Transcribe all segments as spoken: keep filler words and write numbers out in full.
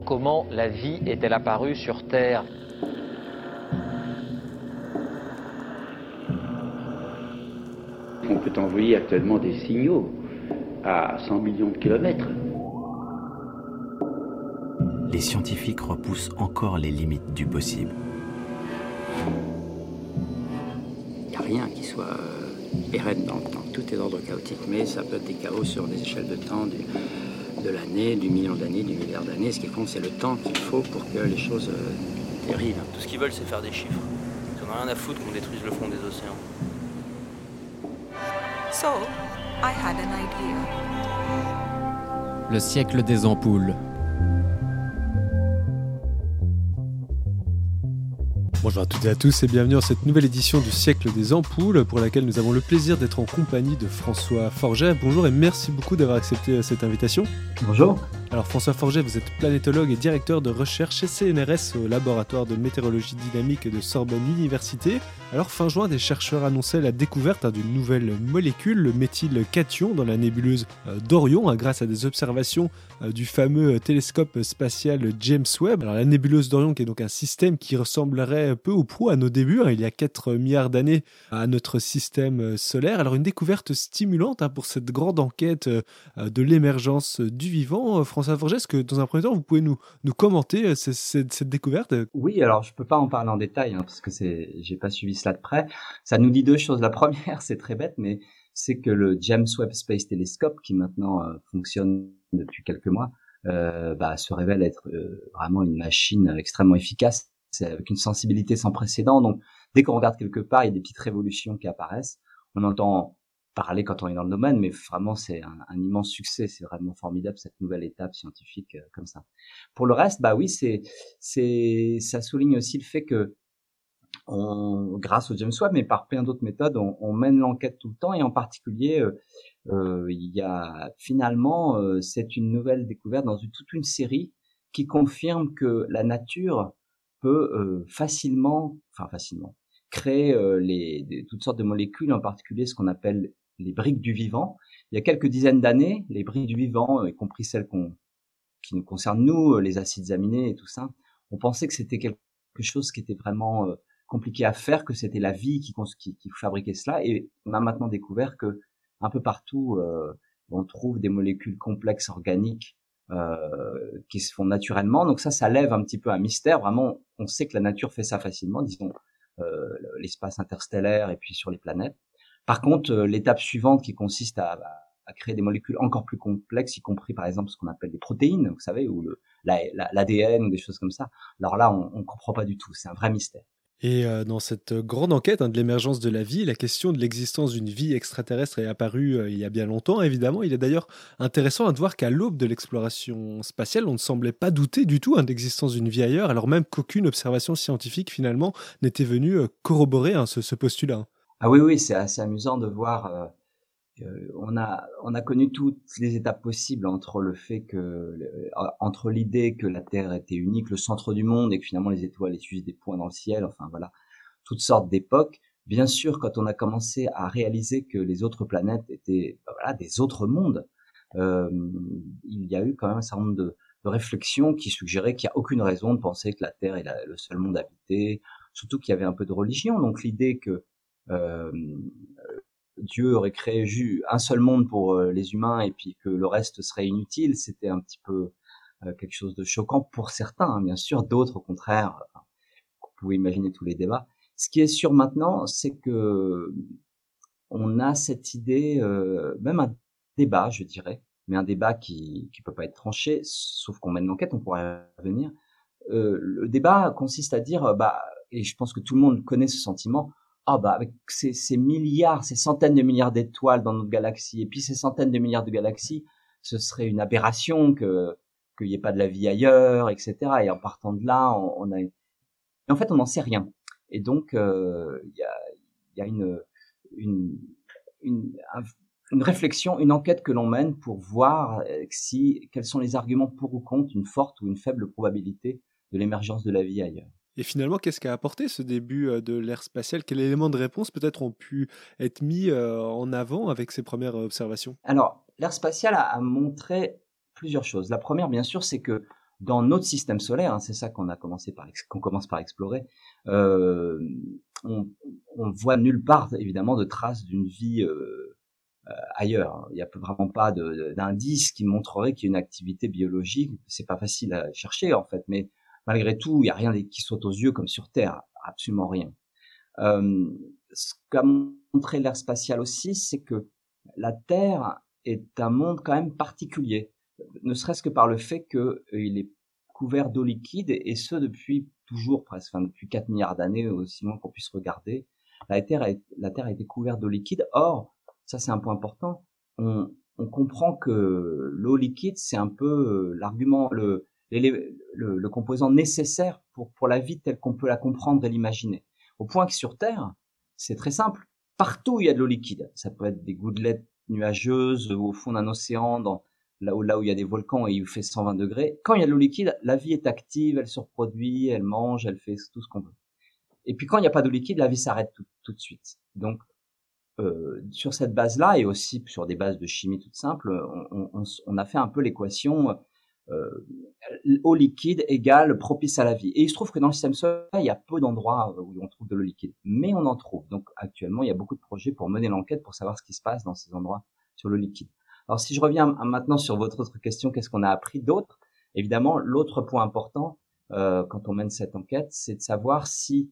Comment la vie est-elle apparue sur Terre ? On peut envoyer actuellement des signaux à cent millions de kilomètres. Les scientifiques repoussent encore les limites du possible. Il n'y a rien qui soit euh, pérenne dans le temps. Tout est d'ordre chaotique, mais ça peut être des chaos sur des échelles de temps, du, de l'année, du million d'années, du milliard d'années. Ce qui compte, c'est le temps qu'il faut pour que les choses euh, dérivent. Tout ce qu'ils veulent, c'est faire des chiffres. Ils n'en ont rien à foutre qu'on détruise le fond des océans. So, I had an idea. Le siècle des ampoules. Bonjour à toutes et à tous et bienvenue dans cette nouvelle édition du siècle des ampoules pour laquelle nous avons le plaisir d'être en compagnie de François Forget. Bonjour et merci beaucoup d'avoir accepté cette invitation. Bonjour. Alors François Forget, vous êtes planétologue et directeur de recherche chez C N R S au laboratoire de météorologie dynamique de Sorbonne Université. Alors fin juin, des chercheurs annonçaient la découverte hein, d'une nouvelle molécule, le méthylcation, dans la nébuleuse euh, d'Orion, hein, grâce à des observations euh, du fameux télescope spatial James Webb. Alors la nébuleuse d'Orion qui est donc un système qui ressemblerait peu ou prou à nos débuts, hein, il y a quatre milliards d'années à notre système solaire. Alors une découverte stimulante hein, pour cette grande enquête euh, de l'émergence du vivant. Euh, François Forget, est-ce que dans un premier temps, vous pouvez nous, nous commenter euh, cette, cette, cette découverte ? Oui, alors je peux pas en parler en détail hein, parce que c'est, j'ai pas suivi cela de près. Ça nous dit deux choses. La première, c'est très bête, mais c'est que le James Webb Space Telescope, qui maintenant euh, fonctionne depuis quelques mois, euh, bah, se révèle être euh, vraiment une machine extrêmement efficace, avec une sensibilité sans précédent. Donc, dès qu'on regarde quelque part, il y a des petites révolutions qui apparaissent. On entend parler quand on est dans le domaine, mais vraiment, c'est un, un immense succès. C'est vraiment formidable, cette nouvelle étape scientifique euh, comme ça. Pour le reste, bah oui, c'est, c'est, ça souligne aussi le fait que on, grâce au James Webb, mais par plein d'autres méthodes, on, on mène l'enquête tout le temps, et en particulier, euh, euh, il y a finalement, euh, c'est une nouvelle découverte dans une, toute une série qui confirme que la nature peut euh, facilement, enfin facilement, créer euh, les, des, toutes sortes de molécules, en particulier ce qu'on appelle les briques du vivant. Il y a quelques dizaines d'années, les briques du vivant, y compris celles qu'on, qui nous concernent nous, les acides aminés et tout ça, on pensait que c'était quelque chose qui était vraiment euh, compliqué à faire, que c'était la vie qui, qui, qui fabriquait cela, et on a maintenant découvert que un peu partout, euh, on trouve des molécules complexes organiques Euh, qui se font naturellement. Donc ça, ça lève un petit peu un mystère. Vraiment, on sait que la nature fait ça facilement, disons euh, l'espace interstellaire et puis sur les planètes. Par contre, euh, l'étape suivante qui consiste à, à créer des molécules encore plus complexes, y compris par exemple ce qu'on appelle des protéines, vous savez, ou le, la, la, l'A D N ou des choses comme ça. Alors là, on ne comprend pas du tout. C'est un vrai mystère. Et euh, dans cette grande enquête hein, de l'émergence de la vie, la question de l'existence d'une vie extraterrestre est apparue euh, il y a bien longtemps, évidemment. Il est d'ailleurs intéressant hein, de voir qu'à l'aube de l'exploration spatiale, on ne semblait pas douter du tout hein, de l'existence d'une vie ailleurs, alors même qu'aucune observation scientifique, finalement, n'était venue euh, corroborer hein, ce, ce postulat. Ah oui, oui, c'est assez amusant de voir... Euh, euh, on a, on a connu toutes les étapes possibles entre le fait que... Le, entre l'idée que la Terre était unique, le centre du monde, et que finalement les étoiles étaient juste des points dans le ciel, enfin voilà... toutes sortes d'époques. Bien sûr, quand on a commencé à réaliser que les autres planètes étaient ben voilà, des autres mondes, euh, il y a eu quand même un certain nombre de, de réflexions qui suggéraient qu'il n'y a aucune raison de penser que la Terre est la, le seul monde habité, surtout qu'il y avait un peu de religion. Donc l'idée que euh, Dieu aurait créé un seul monde pour les humains et puis que le reste serait inutile, c'était un petit peu euh, quelque chose de choquant pour certains, hein, bien sûr. D'autres, au contraire, enfin, vous pouvez imaginer tous les débats. Ce qui est sûr maintenant, c'est que on a cette idée, euh, même un débat, je dirais, mais un débat qui qui peut pas être tranché, sauf qu'on mène l'enquête, on pourra y revenir. Euh, le débat consiste à dire, bah, et je pense que tout le monde connaît ce sentiment, ah bah avec ces, ces milliards, ces centaines de milliards d'étoiles dans notre galaxie, et puis ces centaines de milliards de galaxies, ce serait une aberration que qu'il n'y ait pas de la vie ailleurs, et cetera. Et en partant de là, on, on a, et en fait, on n'en sait rien. Et donc, il euh, y, a, y a une, une, une, une réflexion, une enquête que l'on mène pour voir si, quels sont les arguments pour ou contre une forte ou une faible probabilité de l'émergence de la vie ailleurs. Et finalement, qu'est-ce qu'a apporté ce début de l'ère spatiale ? Quels éléments de réponse peut-être ont pu être mis en avant avec ces premières observations ? Alors, l'ère spatiale a, a montré plusieurs choses. La première, bien sûr, c'est que dans notre système solaire, hein, c'est ça qu'on a commencé par qu'on commence par explorer, euh, on, on voit nulle part évidemment de traces d'une vie euh, euh, ailleurs. Il n'y a vraiment pas de, d'indice qui montrerait qu'il y a une activité biologique. C'est pas facile à chercher en fait, mais malgré tout, il n'y a rien qui saute aux yeux comme sur Terre, absolument rien. Euh, ce qu'a montré l'ère spatiale aussi, c'est que la Terre est un monde quand même particulier, ne serait-ce que par le fait qu'il euh, est couvert d'eau liquide, et ce depuis toujours presque, enfin depuis quatre milliards d'années, aussi loin qu'on puisse regarder. La Terre a, la Terre a été couverte d'eau liquide. Or, ça c'est un point important, on, on comprend que l'eau liquide, c'est un peu l'argument, le, le, le, le composant nécessaire pour, pour la vie telle qu'on peut la comprendre et l'imaginer. Au point que sur Terre, c'est très simple, partout il y a de l'eau liquide. Ça peut être des gouttelettes nuageuses au fond d'un océan, dans, là, où, là où il y a des volcans et il fait cent vingt degrés. Quand il y a de l'eau liquide, la vie est active, elle se reproduit, elle mange, elle fait tout ce qu'on veut. Et puis quand il n'y a pas d'eau liquide, la vie s'arrête tout, tout de suite. Donc, euh, sur cette base-là, et aussi sur des bases de chimie toutes simples, on, on, on a fait un peu l'équation euh, eau liquide égale propice à la vie. Et il se trouve que dans le système solaire, il y a peu d'endroits où on trouve de l'eau liquide, mais on en trouve. Donc actuellement, il y a beaucoup de projets pour mener l'enquête, pour savoir ce qui se passe dans ces endroits sur l'eau liquide. Alors si je reviens maintenant sur votre autre question, qu'est-ce qu'on a appris d'autre? Évidemment, l'autre point important euh, quand on mène cette enquête, c'est de savoir si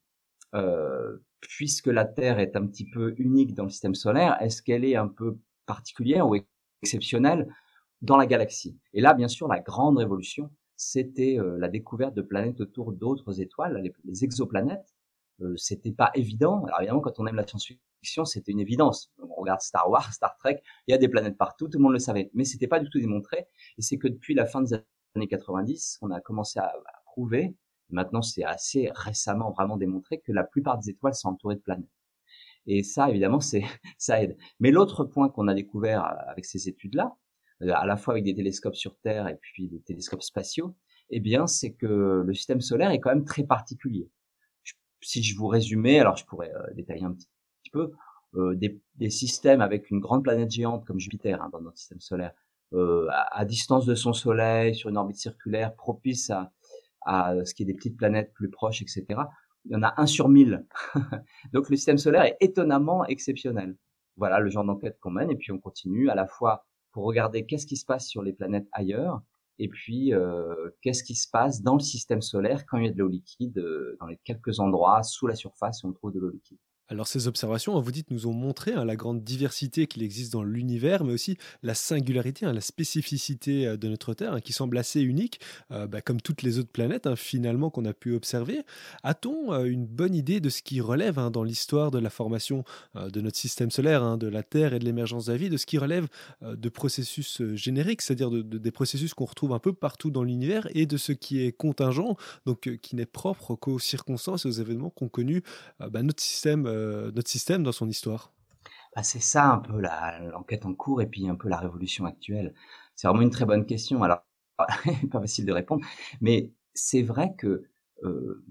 Euh, puisque la Terre est un petit peu unique dans le système solaire, est-ce qu'elle est un peu particulière ou exceptionnelle dans la galaxie? Et là, bien sûr, la grande révolution, c'était euh, la découverte de planètes autour d'autres étoiles, les, les exoplanètes. Euh, c'était pas évident. Alors évidemment, quand on aime la science-fiction, c'était une évidence. On regarde Star Wars, Star Trek, il y a des planètes partout, tout le monde le savait. Mais c'était pas du tout démontré. Et c'est que depuis la fin des années quatre-vingt-dix, on a commencé à, à prouver. Maintenant, c'est assez récemment vraiment démontré que la plupart des étoiles sont entourées de planètes. Et ça, évidemment, c'est, ça aide. Mais l'autre point qu'on a découvert avec ces études-là, à la fois avec des télescopes sur Terre et puis des télescopes spatiaux, eh bien, c'est que le système solaire est quand même très particulier. Je, si je vous résumais, alors je pourrais euh, détailler un petit, petit peu, euh, des, des systèmes avec une grande planète géante comme Jupiter hein, dans notre système solaire, euh, à, à distance de son Soleil, sur une orbite circulaire, propice à à ce qui est des petites planètes plus proches, et cetera. Il y en a un sur mille. Donc le système solaire est étonnamment exceptionnel. Voilà le genre d'enquête qu'on mène, et puis on continue à la fois pour regarder qu'est-ce qui se passe sur les planètes ailleurs, et puis euh, qu'est-ce qui se passe dans le système solaire quand il y a de l'eau liquide, euh, dans les quelques endroits sous la surface où on trouve de l'eau liquide. Alors ces observations, vous dites, nous ont montré hein, la grande diversité qu'il existe dans l'univers, mais aussi la singularité, hein, la spécificité de notre Terre, hein, qui semble assez unique, euh, bah, comme toutes les autres planètes, hein, finalement, qu'on a pu observer. A-t-on euh, une bonne idée de ce qui relève hein, dans l'histoire de la formation euh, de notre système solaire, hein, de la Terre et de l'émergence de la vie, de ce qui relève euh, de processus euh, génériques, c'est-à-dire de, de, des processus qu'on retrouve un peu partout dans l'univers, et de ce qui est contingent, donc euh, qui n'est propre qu'aux circonstances et aux événements qu'ont connus euh, bah, notre système euh, notre système dans son histoire? Bah, c'est ça un peu la, l'enquête en cours et puis un peu la révolution actuelle. C'est vraiment une très bonne question. Alors, pas facile de répondre, mais c'est vrai que euh,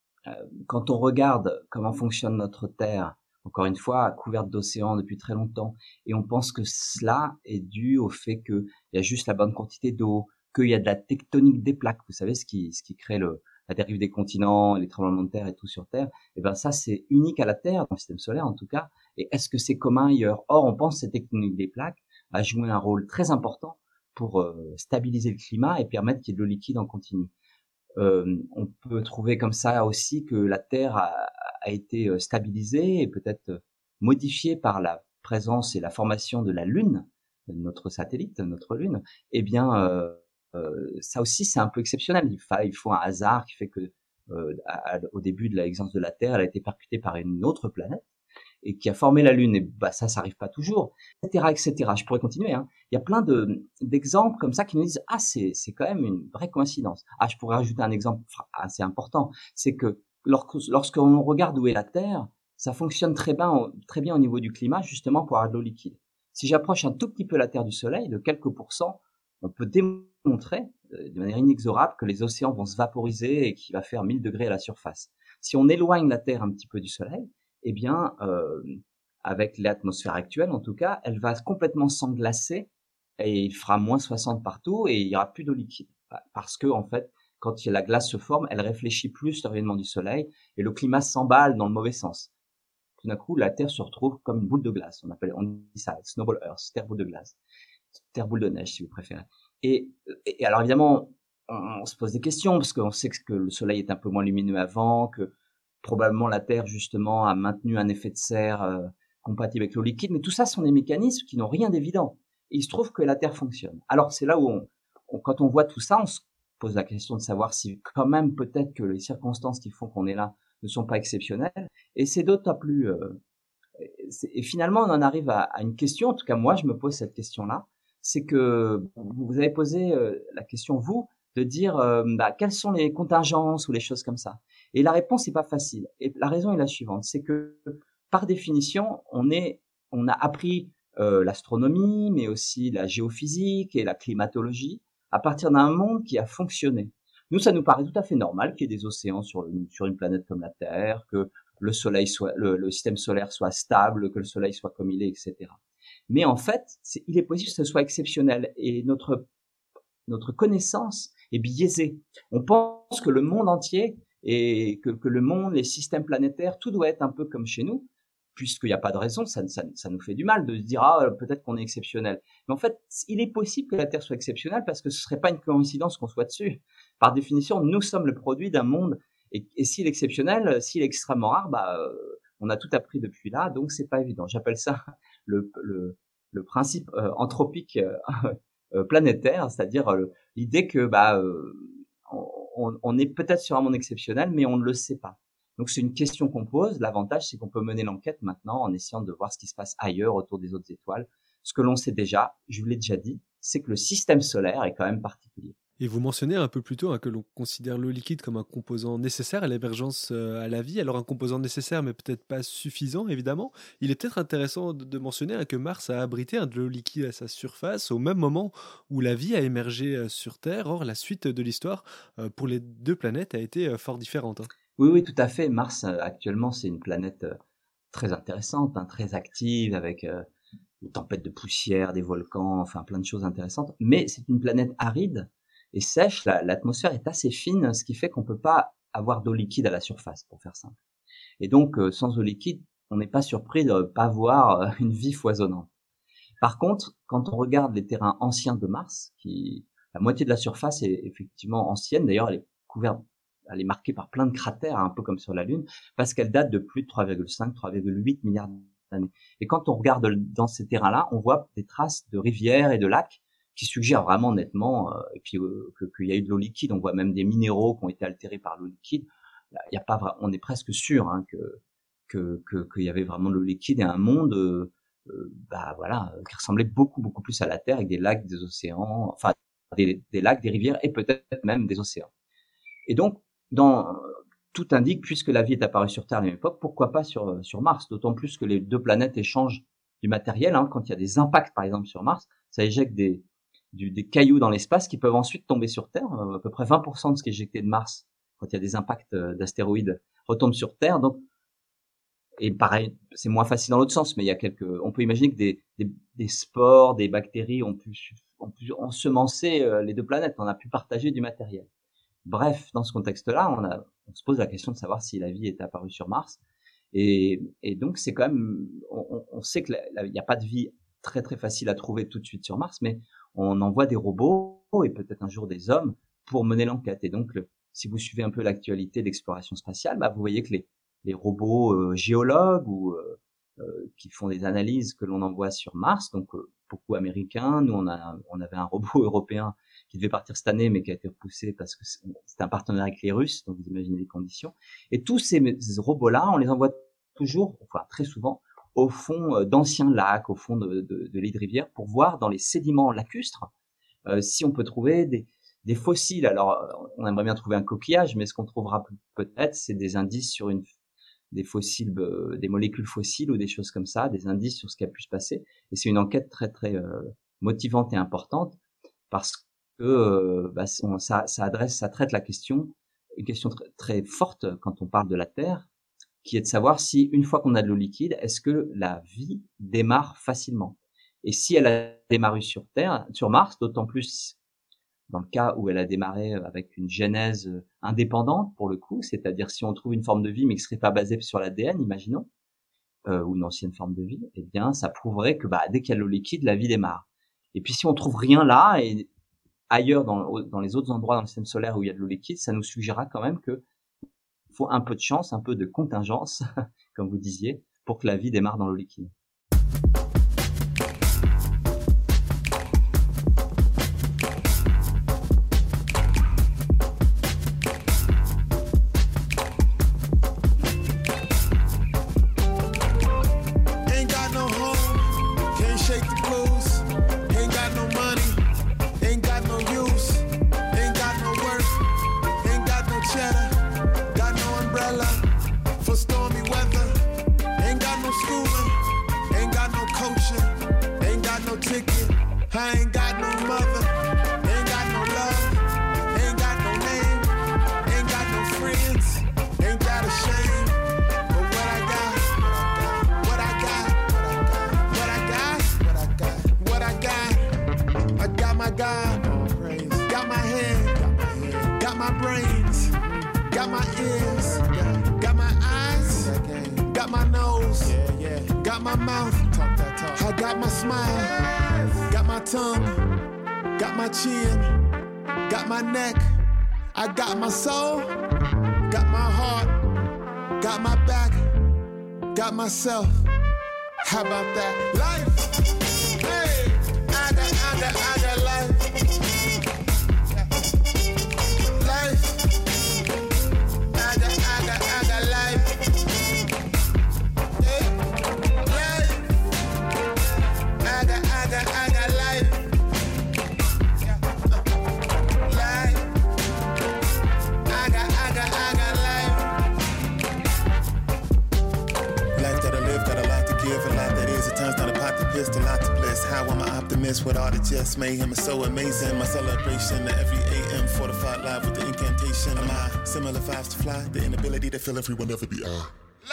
quand on regarde comment fonctionne notre Terre, encore une fois, couverte d'océans depuis très longtemps, et on pense que cela est dû au fait qu'il y a juste la bonne quantité d'eau, qu'il y a de la tectonique des plaques, vous savez, ce qui, ce qui crée le, la dérive des continents, les tremblements de terre et tout sur Terre, et ben ça c'est unique à la Terre, dans le système solaire en tout cas, et est-ce que c'est commun ailleurs? Or, on pense que cette tectonique des plaques a joué un rôle très important pour euh, stabiliser le climat et permettre qu'il y ait de l'eau liquide en continu. Euh, on peut trouver comme ça aussi que la Terre a, a été stabilisée et peut-être modifiée par la présence et la formation de la Lune, notre satellite, notre Lune. Eh bien, euh, Euh, ça aussi c'est un peu exceptionnel. Il, fa, il faut un hasard qui fait que euh, à, à, au début de l'existence de la Terre, elle a été percutée par une autre planète et qui a formé la Lune. Et bah ça, ça arrive pas toujours, et cetera, et cetera. Je pourrais continuer. Hein. Il y a plein de d'exemples comme ça qui nous disent ah c'est c'est quand même une vraie coïncidence. Ah je pourrais ajouter un exemple assez important, c'est que lorsque lorsqu'on regarde où est la Terre, ça fonctionne très bien très bien au niveau du climat justement pour avoir de l'eau liquide. Si j'approche un tout petit peu la Terre du Soleil de quelques pourcents, on peut démontrer euh, de manière inexorable que les océans vont se vaporiser et qu'il va faire mille degrés à la surface. Si on éloigne la Terre un petit peu du Soleil, eh bien, euh, avec l'atmosphère actuelle en tout cas, elle va complètement s'englacer et il fera moins soixante partout et il y aura plus d'eau liquide. Parce que, en fait, quand la glace se forme, elle réfléchit plus le rayonnement du soleil et le climat s'emballe dans le mauvais sens. Tout d'un coup, la Terre se retrouve comme une boule de glace. On appelle, on dit ça, snowball Earth, terre boule de glace, terre boule de neige si vous préférez. Et, et alors évidemment, on, on se pose des questions parce qu'on sait que le soleil est un peu moins lumineux avant, que probablement la Terre justement a maintenu un effet de serre euh, compatible avec l'eau liquide, mais tout ça sont des mécanismes qui n'ont rien d'évident. Et il se trouve que la Terre fonctionne. Alors c'est là où, on, on, quand on voit tout ça, on se pose la question de savoir si quand même peut-être que les circonstances qui font qu'on est là ne sont pas exceptionnelles. Et c'est d'autant plus... Euh, et finalement, on en arrive à, à une question, en tout cas moi je me pose cette question-là, c'est que vous avez posé euh, la question, vous, de dire euh, bah, quelles sont les contingences ou les choses comme ça. Et la réponse n'est pas facile. Et la raison est la suivante, c'est que par définition, on, est, on a appris euh, l'astronomie, mais aussi la géophysique et la climatologie à partir d'un monde qui a fonctionné. Nous, ça nous paraît tout à fait normal qu'il y ait des océans sur, une, sur une planète comme la Terre, que le soleil soit, le, le système solaire soit stable, que le soleil soit comme il est, et cetera. Mais en fait, c'est, il est possible que ce soit exceptionnel et notre, notre connaissance est biaisée. On pense que le monde entier et que, que le monde, les systèmes planétaires, tout doit être un peu comme chez nous, puisqu'il n'y a pas de raison, ça, ça, ça nous fait du mal de se dire, ah, peut-être qu'on est exceptionnel. Mais en fait, il est possible que la Terre soit exceptionnelle parce que ce serait pas une coïncidence qu'on soit dessus. Par définition, nous sommes le produit d'un monde, et, et s'il est exceptionnel, s'il est extrêmement rare, bah, euh, on a tout appris depuis là, donc c'est pas évident. J'appelle ça le, le, le principe euh, anthropique euh, euh, planétaire, c'est-à-dire euh, l'idée que, bah, euh, on, on est peut-être sur un monde exceptionnel, mais on ne le sait pas. Donc c'est une question qu'on pose. L'avantage, c'est qu'on peut mener l'enquête maintenant en essayant de voir ce qui se passe ailleurs autour des autres étoiles. Ce que l'on sait déjà, je vous l'ai déjà dit, c'est que le système solaire est quand même particulier. Et vous mentionnez un peu plus tôt hein, que l'on considère l'eau liquide comme un composant nécessaire à l'émergence euh, à la vie. Alors un composant nécessaire, mais peut-être pas suffisant, évidemment. Il est peut-être intéressant de, de mentionner hein, que Mars a abrité hein, de l'eau liquide à sa surface au même moment où la vie a émergé euh, sur Terre. Or, la suite de l'histoire euh, pour les deux planètes a été euh, fort différente. Hein. Oui, oui, tout à fait. Mars, euh, actuellement, c'est une planète euh, très intéressante, hein, très active, avec euh, des tempêtes de poussière, des volcans, enfin plein de choses intéressantes. Mais c'est une planète aride et sèche. La, l'atmosphère est assez fine, ce qui fait qu'on peut pas avoir d'eau liquide à la surface, pour faire simple. Et donc, euh, sans eau liquide, on n'est pas surpris de ne pas voir euh, une vie foisonnante. Par contre, quand on regarde les terrains anciens de Mars, qui la moitié de la surface est effectivement ancienne, d'ailleurs elle est couverte, elle est marquée par plein de cratères, un peu comme sur la Lune, parce qu'elle date de plus de trois virgule cinq, trois virgule huit milliards d'années. Et quand on regarde dans ces terrains-là, on voit des traces de rivières et de lacs qui suggèrent vraiment nettement, euh, et puis euh, que, qu'il y a eu de l'eau liquide. On voit même des minéraux qui ont été altérés par l'eau liquide. Il y a pas, on est presque sûr hein, que, que, que qu'il y avait vraiment de l'eau liquide et un monde, euh, euh, bah voilà, qui ressemblait beaucoup beaucoup plus à la Terre avec des lacs, des océans, enfin des, des lacs, des rivières et peut-être même des océans. Et donc dans tout indique, puisque la vie est apparue sur Terre à la même époque, pourquoi pas sur sur Mars, d'autant plus que les deux planètes échangent du matériel. Hein, quand il y a des impacts, par exemple sur Mars, ça éjecte des du, des cailloux dans l'espace qui peuvent ensuite tomber sur Terre. À peu près vingt pour cent de ce qui est éjecté de Mars, quand il y a des impacts d'astéroïdes, retombe sur Terre. Donc, et pareil, c'est moins facile dans l'autre sens, mais il y a quelques, on peut imaginer que des des, des spores, des bactéries ont pu ont pu ensemencer les deux planètes. On a pu partager du matériel. Bref, dans ce contexte-là, on, a, on se pose la question de savoir si la vie est apparue sur Mars. Et, et donc, c'est quand même, on, on sait qu'il n'y a pas de vie très très facile à trouver tout de suite sur Mars, mais on envoie des robots et peut-être un jour des hommes pour mener l'enquête. Et donc, le, si vous suivez un peu l'actualité d'exploration spatiale, bah, vous voyez que les, les robots euh, géologues ou euh, euh, qui font des analyses que l'on envoie sur Mars, donc euh, beaucoup américains. Nous, on a, on avait un robot européen qui devait partir cette année, mais qui a été repoussé parce que c'était un partenariat avec les Russes, donc vous imaginez les conditions. Et tous ces, ces robots-là, on les envoie toujours, enfin très souvent, au fond d'anciens lacs, au fond de, de, de lits de rivière, pour voir dans les sédiments lacustres euh, si on peut trouver des, des fossiles. Alors, on aimerait bien trouver un coquillage, mais ce qu'on trouvera peut-être, c'est des indices sur une, des fossiles, euh, des molécules fossiles ou des choses comme ça, des indices sur ce qui a pu se passer. Et c'est une enquête très très euh, motivante et importante parce que que euh, bah, on, ça, ça adresse, ça traite la question, une question très, très forte quand on parle de la Terre, qui est de savoir si une fois qu'on a de l'eau liquide, est-ce que la vie démarre facilement. Et si elle a démarré sur Terre, sur Mars, d'autant plus dans le cas où elle a démarré avec une genèse indépendante pour le coup, c'est-à-dire si on trouve une forme de vie mais qui serait pas basée sur l'A D N, imaginons, euh, ou une ancienne forme de vie, eh bien ça prouverait que bah, dès qu'il y a l'eau liquide, la vie démarre. Et puis si on trouve rien là et ailleurs dans, dans les autres endroits dans le système solaire où il y a de l'eau liquide, ça nous suggérera quand même que faut un peu de chance, un peu de contingence, comme vous disiez, pour que la vie démarre dans l'eau liquide. I got my soul, got my heart, got my back, got myself. How about that? Life, hey, I got, I got, I got life. Life, I got, I got, I got life. Hey, life, I got, I got, I got life. Pistol out to bliss. How am I optimist with all the just mayhem is so amazing. My celebration of every A M fortified live with the incantation of my similar vibes to fly. The inability to feel everyone ever be I.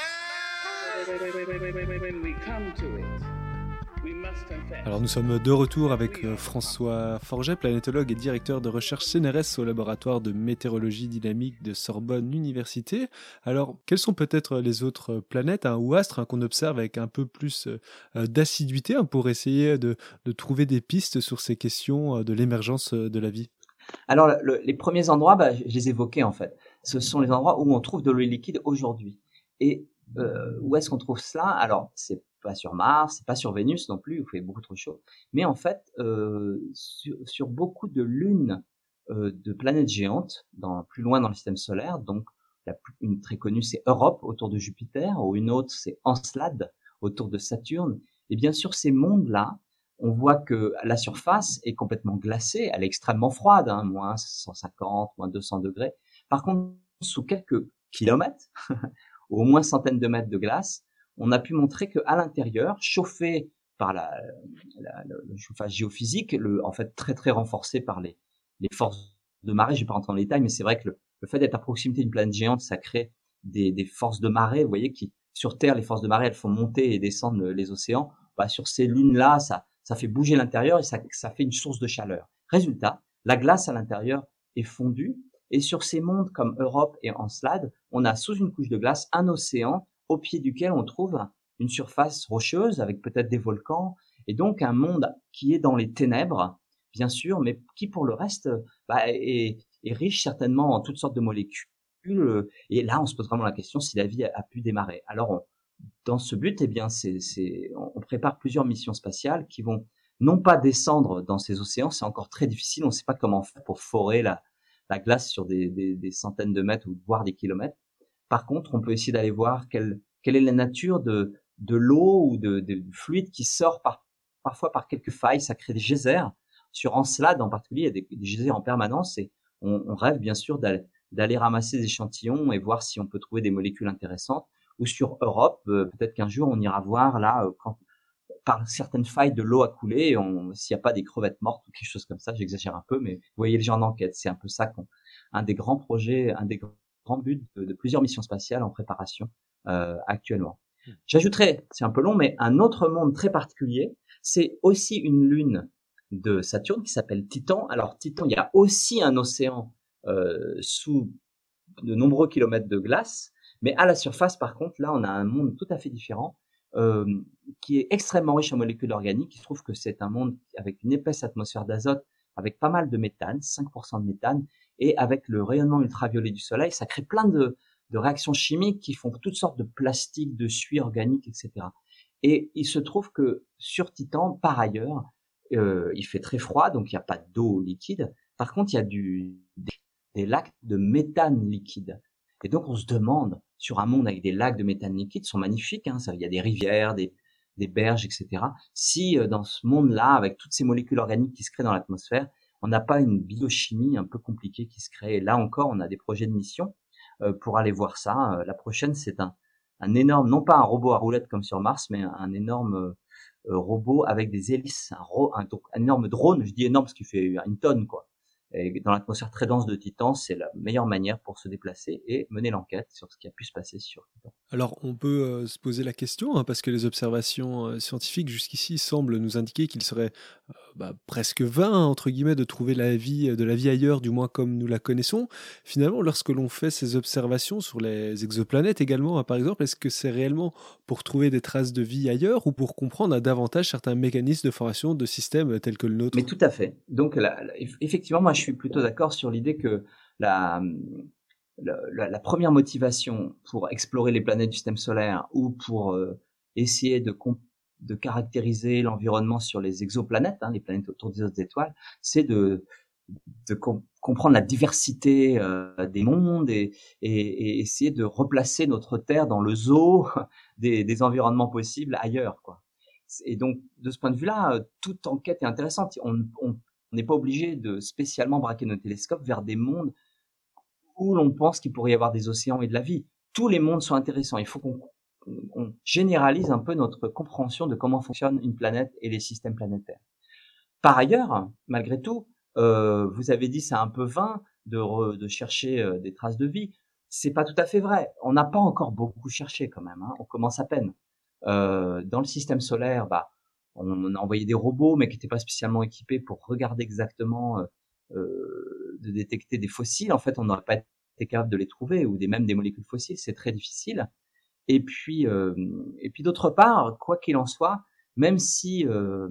When we come to it, we must confess. Alors nous sommes de retour avec François Forget, planétologue et directeur de recherche C N R S au laboratoire de météorologie dynamique de Sorbonne Université. Alors quelles sont peut-être les autres planètes hein, ou astres hein, qu'on observe avec un peu plus euh, d'assiduité hein, pour essayer de, de trouver des pistes sur ces questions euh, de l'émergence de la vie? Alors le, le, les premiers endroits, bah, je les évoquais en fait. Ce sont les endroits où on trouve de l'eau liquide aujourd'hui. Et euh, où est-ce qu'on trouve cela? Alors c'est pas sur Mars, c'est pas sur Vénus non plus, où il fait beaucoup trop chaud. Mais en fait, euh, sur, sur beaucoup de lunes euh, de planètes géantes, dans, plus loin dans le système solaire, donc la plus, une très connue c'est Europe autour de Jupiter, ou une autre c'est Encelade autour de Saturne. Et bien sûr ces mondes-là, on voit que la surface est complètement glacée, elle est extrêmement froide, hein, moins cent cinquante, moins deux cents degrés. Par contre, sous quelques kilomètres, ou au moins centaines de mètres de glace, on a pu montrer que à l'intérieur, chauffé par la, la, le chauffage géophysique, le, en fait très très renforcé par les, les forces de marée, je vais pas rentrer dans les détails, mais c'est vrai que le, le fait d'être à proximité d'une planète géante, ça crée des, des forces de marée, vous voyez, qui sur Terre, les forces de marée, elles font monter et descendre les océans. Bah, sur ces lunes-là, ça, ça fait bouger l'intérieur et ça, ça fait une source de chaleur. Résultat, la glace à l'intérieur est fondue et sur ces mondes comme Europe et Encelade, on a sous une couche de glace un océan au pied duquel on trouve une surface rocheuse avec peut-être des volcans et donc un monde qui est dans les ténèbres, bien sûr, mais qui pour le reste bah, est, est riche certainement en toutes sortes de molécules. Et là, on se pose vraiment la question si la vie a, a pu démarrer. Alors, on, dans ce but, eh bien, c'est, c'est, on prépare plusieurs missions spatiales qui vont non pas descendre dans ces océans, c'est encore très difficile, on ne sait pas comment faire pour forer la, la glace sur des, des, des centaines de mètres ou voire des kilomètres. Par contre, on peut essayer d'aller voir quelle, quelle est la nature de, de l'eau ou de, de, du fluide qui sort par, parfois par quelques failles, ça crée des geysers. Sur Encelade en particulier, il y a des, des geysers en permanence et on, on rêve bien sûr d'aller, d'aller ramasser des échantillons et voir si on peut trouver des molécules intéressantes. Ou sur Europe, euh, peut-être qu'un jour on ira voir là, euh, quand par certaines failles de l'eau a coulé, on, s'il n'y a pas des crevettes mortes ou quelque chose comme ça, j'exagère un peu, mais vous voyez les gens d'enquête, c'est un peu ça qu'on, un des grands projets, un des grands buts de, de plusieurs missions spatiales en préparation euh, actuellement. J'ajouterais, c'est un peu long, mais un autre monde très particulier, c'est aussi une lune de Saturne qui s'appelle Titan. Alors Titan, il y a aussi un océan euh, sous de nombreux kilomètres de glace, mais à la surface, par contre, là, on a un monde tout à fait différent, euh, qui est extrêmement riche en molécules organiques. Il se trouve que c'est un monde avec une épaisse atmosphère d'azote, avec pas mal de méthane, cinq pour cent de méthane, et avec le rayonnement ultraviolet du soleil, ça crée plein de, de réactions chimiques qui font toutes sortes de plastiques, de suie organique, et cetera. Et il se trouve que sur Titan, par ailleurs, euh, il fait très froid, donc il n'y a pas d'eau liquide. Par contre, il y a du, des, des lacs de méthane liquide. Et donc, on se demande, sur un monde avec des lacs de méthane liquide, sont magnifiques, hein, ça, il y a des rivières, des, des berges, et cetera. Si euh, dans ce monde-là, avec toutes ces molécules organiques qui se créent dans l'atmosphère, on n'a pas une biochimie un peu compliquée qui se crée. Et là encore, on a des projets de mission euh, pour aller voir ça. Euh, la prochaine, c'est un, un énorme, non pas un robot à roulettes comme sur Mars, mais un, un énorme euh, robot avec des hélices, un, ro- un, donc, un énorme drone. Je dis énorme parce qu'il fait une tonne, quoi. Et dans l'atmosphère très dense de Titan, c'est la meilleure manière pour se déplacer et mener l'enquête sur ce qui a pu se passer sur Titan. Alors, on peut euh, se poser la question, hein, parce que les observations euh, scientifiques jusqu'ici semblent nous indiquer qu'il serait euh, bah, presque vain, entre guillemets, de trouver la vie, de la vie ailleurs, du moins comme nous la connaissons. Finalement, lorsque l'on fait ces observations sur les exoplanètes également, hein, par exemple, est-ce que c'est réellement pour trouver des traces de vie ailleurs ou pour comprendre à davantage certains mécanismes de formation de systèmes tels que le nôtre ? Mais tout à fait. Donc, la, la, effectivement, moi, je suis plutôt d'accord sur l'idée que la... La, la première motivation pour explorer les planètes du système solaire ou pour euh, essayer de, comp- de caractériser l'environnement sur les exoplanètes, hein, les planètes autour des autres étoiles, c'est de, de com- comprendre la diversité euh, des mondes et, et, et essayer de replacer notre Terre dans le zoo des, des environnements possibles ailleurs, quoi. Et donc, de ce point de vue-là, toute enquête est intéressante. On n'est pas obligé de spécialement braquer nos télescopes vers des mondes où l'on pense qu'il pourrait y avoir des océans et de la vie. Tous les mondes sont intéressants. Il faut qu'on on généralise un peu notre compréhension de comment fonctionne une planète et les systèmes planétaires. Par ailleurs, malgré tout, euh, vous avez dit c'est un peu vain de, re, de chercher euh, des traces de vie. C'est pas tout à fait vrai. On n'a pas encore beaucoup cherché quand même, hein. On commence à peine. Euh, dans le système solaire, bah, on a envoyé des robots, mais qui n'étaient pas spécialement équipés pour regarder exactement... Euh, Euh, de détecter des fossiles. En fait, on n'aurait pas été capable de les trouver, ou des même des molécules fossiles, c'est très difficile. Et puis, euh, et puis d'autre part, quoi qu'il en soit, même si, euh,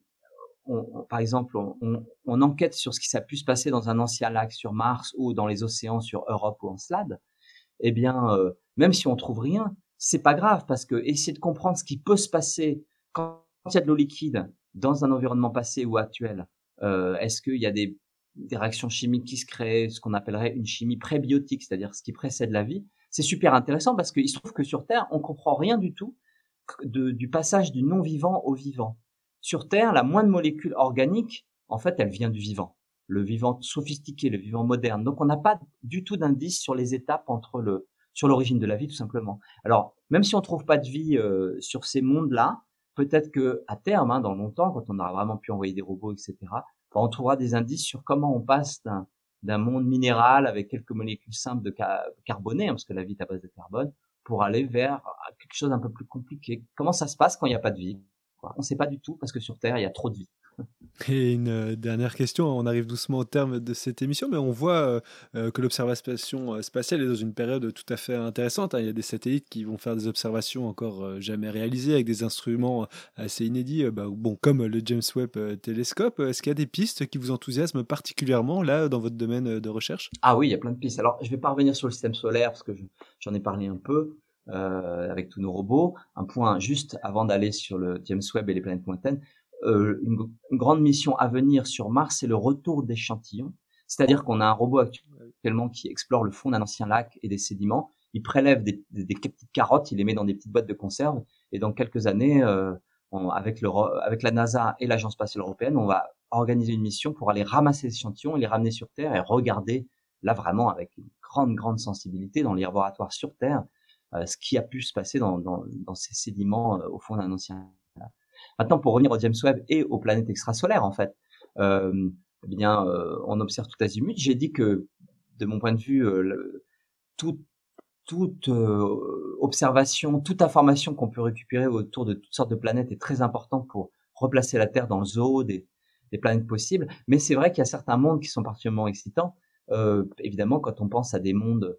on, on, par exemple, on, on, on enquête sur ce qui s'est pu se passer dans un ancien lac sur Mars ou dans les océans sur Europe ou Encelade, eh bien, euh, même si on trouve rien, c'est pas grave, parce que essayer de comprendre ce qui peut se passer quand il y a de l'eau liquide dans un environnement passé ou actuel, euh, est-ce qu'il y a des des réactions chimiques qui se créent, ce qu'on appellerait une chimie prébiotique, c'est-à-dire ce qui précède la vie, c'est super intéressant parce qu'il se trouve que sur Terre, on comprend rien du tout de, du passage du non-vivant au vivant. Sur Terre, la moindre molécule organique, en fait, elle vient du vivant. Le vivant sophistiqué, le vivant moderne. Donc, on n'a pas du tout d'indice sur les étapes entre le, sur l'origine de la vie, tout simplement. Alors, même si on trouve pas de vie euh, sur ces mondes-là, peut-être que à terme, hein, dans longtemps, quand on aura vraiment pu envoyer des robots, et cetera, on trouvera des indices sur comment on passe d'un, d'un monde minéral avec quelques molécules simples de ca- carbonées, hein, parce que la vie est à base de carbone, pour aller vers quelque chose d'un peu plus compliqué. Comment ça se passe quand il n'y a pas de vie ? On ne sait pas du tout, parce que sur Terre, il y a trop de vie. Et une euh, dernière question, on arrive doucement au terme de cette émission, mais on voit euh, que l'observation spatiale est dans une période tout à fait intéressante, hein. Il y a des satellites qui vont faire des observations encore euh, jamais réalisées avec des instruments assez inédits, euh, bah, bon, comme le James Webb euh, Telescope. Est-ce qu'il y a des pistes qui vous enthousiasment particulièrement là dans votre domaine de recherche ? Ah oui, il y a plein de pistes. Alors, je vais pas revenir sur le système solaire parce que je, j'en ai parlé un peu euh, avec tous nos robots. Un point juste avant d'aller sur le James Webb et les planètes lointaines. Euh, une, une grande mission à venir sur Mars, c'est le retour d'échantillons. C'est-à-dire qu'on a un robot actuellement qui explore le fond d'un ancien lac et des sédiments. Il prélève des, des, des petites carottes, il les met dans des petites boîtes de conserve. Et dans quelques années, euh, on, avec, le, avec la NASA et l'Agence spatiale européenne, on va organiser une mission pour aller ramasser les échantillons et les ramener sur Terre et regarder, là vraiment avec une grande, grande sensibilité dans les laboratoires sur Terre, euh, ce qui a pu se passer dans, dans, dans ces sédiments euh, au fond d'un ancien lac. Maintenant, pour revenir au James Webb et aux planètes extrasolaires, en fait, euh, eh bien, euh, on observe tout azimut. J'ai dit que, de mon point de vue, euh, le, tout, toute euh, observation, toute information qu'on peut récupérer autour de toutes sortes de planètes est très importante pour replacer la Terre dans le zoo des, des planètes possibles. Mais c'est vrai qu'il y a certains mondes qui sont particulièrement excitants. Euh, évidemment, quand on pense à des mondes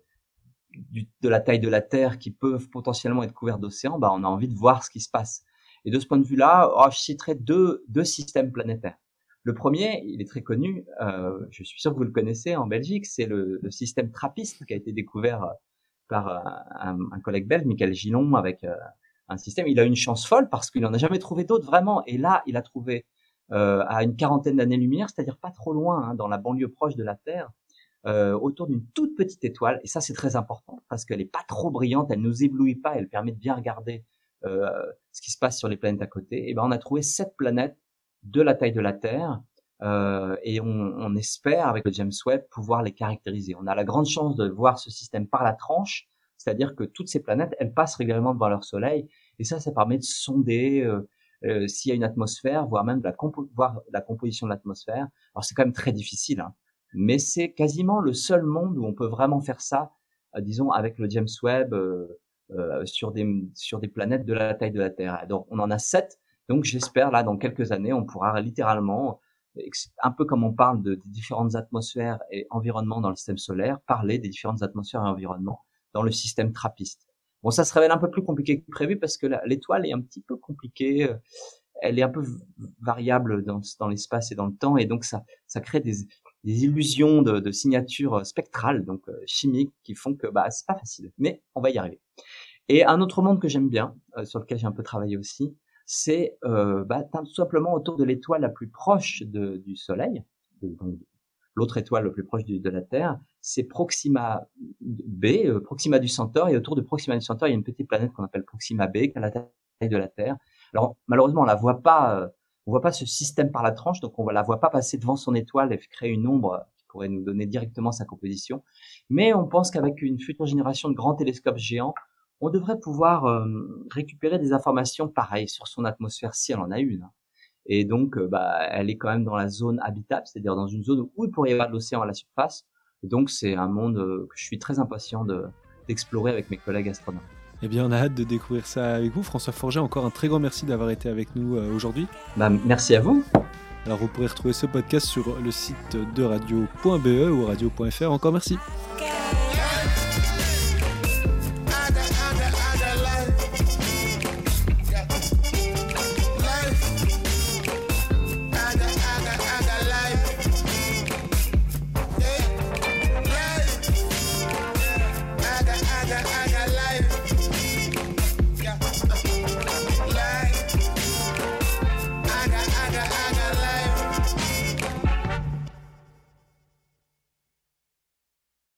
du, de la taille de la Terre qui peuvent potentiellement être couverts d'océans, bah, on a envie de voir ce qui se passe. Et de ce point de vue-là, oh, je citerai deux, deux systèmes planétaires. Le premier, il est très connu, euh, je suis sûr que vous le connaissez en Belgique, c'est le, le système TRAPPIST qui a été découvert par un, un collègue belge, Michael Gillon, avec euh, un système. Il a une chance folle parce qu'il n'en a jamais trouvé d'autres vraiment. Et là, il a trouvé euh, à une quarantaine d'années-lumière, c'est-à-dire pas trop loin, hein, dans la banlieue proche de la Terre, euh, autour d'une toute petite étoile. Et ça, c'est très important parce qu'elle est pas trop brillante, elle nous éblouit pas, elle permet de bien regarder euh, ce qui se passe sur les planètes à côté. Et ben, on a trouvé sept planètes de la taille de la Terre. Euh, et on, on espère, avec le James Webb, pouvoir les caractériser. On a la grande chance de voir ce système par la tranche, c'est-à-dire que toutes ces planètes, elles passent régulièrement devant leur Soleil, et ça, ça permet de sonder euh, euh, s'il y a une atmosphère, voire même de la, compo- voir la composition de l'atmosphère. Alors c'est quand même très difficile, hein, mais c'est quasiment le seul monde où on peut vraiment faire ça, euh, disons, avec le James Webb euh, euh, sur des sur des planètes de la taille de la Terre. Donc on en a sept, donc j'espère là dans quelques années, on pourra littéralement, un peu comme on parle de, des différentes atmosphères et environnements dans le système solaire, parler des différentes atmosphères et environnements dans le système TRAPPIST. Bon, ça se révèle un peu plus compliqué que prévu parce que la, l'étoile est un petit peu compliquée, elle est un peu variable dans, dans l'espace et dans le temps, et donc ça, ça crée des, des illusions de, de signatures spectrales, donc euh, chimiques, qui font que bah c'est pas facile, mais on va y arriver. Et un autre monde que j'aime bien, euh, sur lequel j'ai un peu travaillé aussi, c'est euh, bah, tout simplement autour de l'étoile la plus proche de, du Soleil, de, donc, l'autre étoile la plus proche du, de la Terre, c'est Proxima B, euh, Proxima du Centaure, et autour de Proxima du Centaure, il y a une petite planète qu'on appelle Proxima B, qui a la taille de la Terre. Alors malheureusement, on la voit pas, euh, on voit pas ce système par la tranche, donc on la voit pas passer devant son étoile et créer une ombre qui pourrait nous donner directement sa composition. Mais on pense qu'avec une future génération de grands télescopes géants, on devrait pouvoir euh, récupérer des informations pareilles sur son atmosphère si elle en a une. Et donc, euh, bah, elle est quand même dans la zone habitable, c'est-à-dire dans une zone où il pourrait y avoir de l'océan à la surface. Et donc, c'est un monde euh, que je suis très impatient de, d'explorer avec mes collègues astronomes. Eh bien, on a hâte de découvrir ça avec vous. François Forget, encore un très grand merci d'avoir été avec nous euh, aujourd'hui. Bah, merci à vous. Alors, vous pourrez retrouver ce podcast sur le site de radio point b e ou radio point f r. Encore merci.